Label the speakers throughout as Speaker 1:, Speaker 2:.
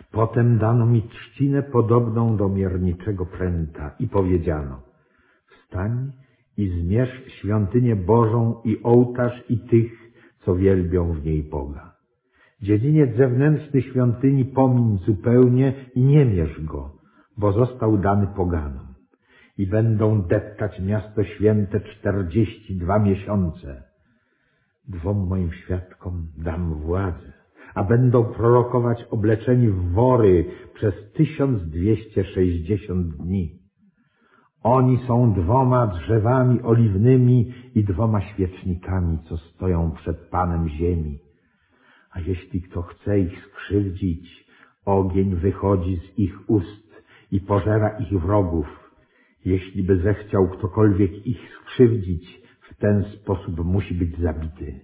Speaker 1: Potem dano mi trzcinę podobną do mierniczego pręta i powiedziano: wstań i zmierz świątynię Bożą i ołtarz i tych, co wielbią w niej Boga. Dziedziniec zewnętrzny świątyni pomiń zupełnie i nie mierz go, bo został dany poganom. I będą deptać miasto święte 42 miesiące. 2 moim świadkom dam władzę, a będą prorokować obleczeni w wory przez 1260 dni. Oni są 2 drzewami oliwnymi i 2 świecznikami, co stoją przed Panem ziemi. A jeśli kto chce ich skrzywdzić, ogień wychodzi z ich ust i pożera ich wrogów. Jeśli by zechciał ktokolwiek ich skrzywdzić, w ten sposób musi być zabity.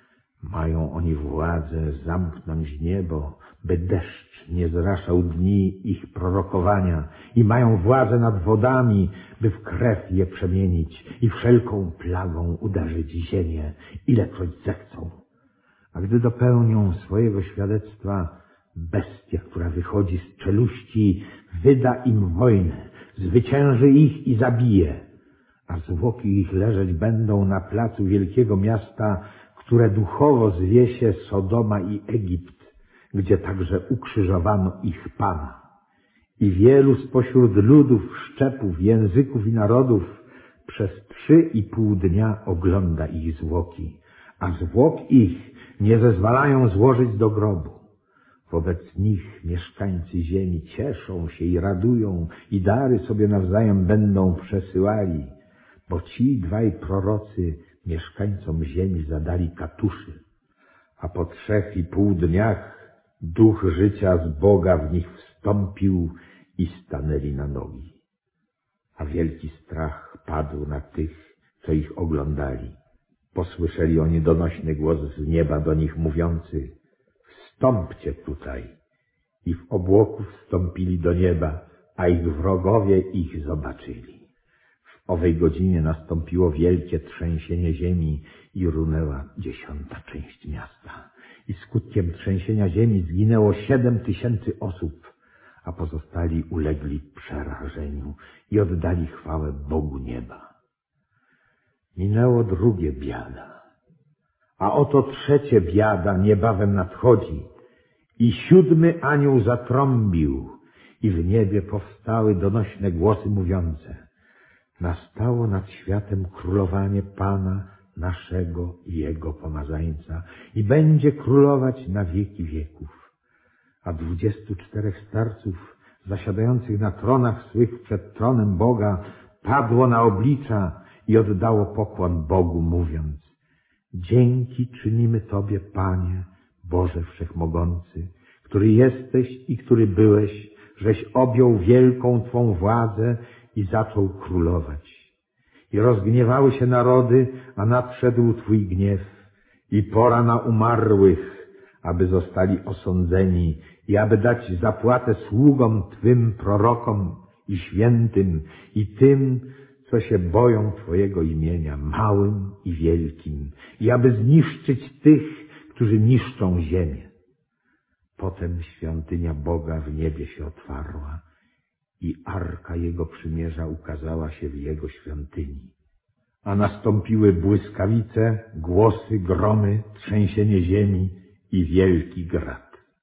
Speaker 1: Mają oni władzę zamknąć niebo, by deszcz nie zraszał dni ich prorokowania, i mają władzę nad wodami, by w krew je przemienić i wszelką plagą uderzyć ziemię, ilekroć zechcą. A gdy dopełnią swojego świadectwa, bestia, która wychodzi z czeluści, wyda im wojnę, zwycięży ich i zabije, a zwłoki ich leżeć będą na placu wielkiego miasta, które duchowo zwie się Sodoma i Egipt, gdzie także ukrzyżowano ich Pana. I wielu spośród ludów, szczepów, języków i narodów przez 3,5 dnia ogląda ich zwłoki, a zwłok ich nie zezwalają złożyć do grobu. Wobec nich mieszkańcy ziemi cieszą się i radują i dary sobie nawzajem będą przesyłali, bo ci 2 prorocy mieszkańcom ziemi zadali katuszy, a po 3,5 dniach duch życia z Boga w nich wstąpił i stanęli na nogi. A wielki strach padł na tych, co ich oglądali. Posłyszeli oni donośny głos z nieba do nich mówiący: wstąpcie tutaj. I w obłoku wstąpili do nieba, a ich wrogowie ich zobaczyli. W owej godzinie nastąpiło wielkie trzęsienie ziemi i runęła 10. część miasta. I skutkiem trzęsienia ziemi zginęło 7000 osób, a pozostali ulegli przerażeniu i oddali chwałę Bogu nieba. Minęło 2 biada, a oto 3 biada niebawem nadchodzi. I 7 anioł zatrąbił i w niebie powstały donośne głosy mówiące: nastało nad światem królowanie Pana naszego i Jego pomazańca i będzie królować na wieki wieków. A 24 starców zasiadających na tronach swych przed tronem Boga padło na oblicza i oddało pokłon Bogu, mówiąc: dzięki czynimy Tobie, Panie, Boże Wszechmogący, który jesteś i który byłeś, żeś objął wielką Twą władzę i zaczął królować. I rozgniewały się narody, a nadszedł Twój gniew i pora na umarłych, aby zostali osądzeni i aby dać zapłatę sługom Twym prorokom i świętym i tym, co się boją Twojego imienia, małym i wielkim, i aby zniszczyć tych, którzy niszczą ziemię. Potem świątynia Boga w niebie się otwarła i Arka Jego Przymierza ukazała się w Jego świątyni. A nastąpiły błyskawice, głosy, gromy, trzęsienie ziemi i wielki grad.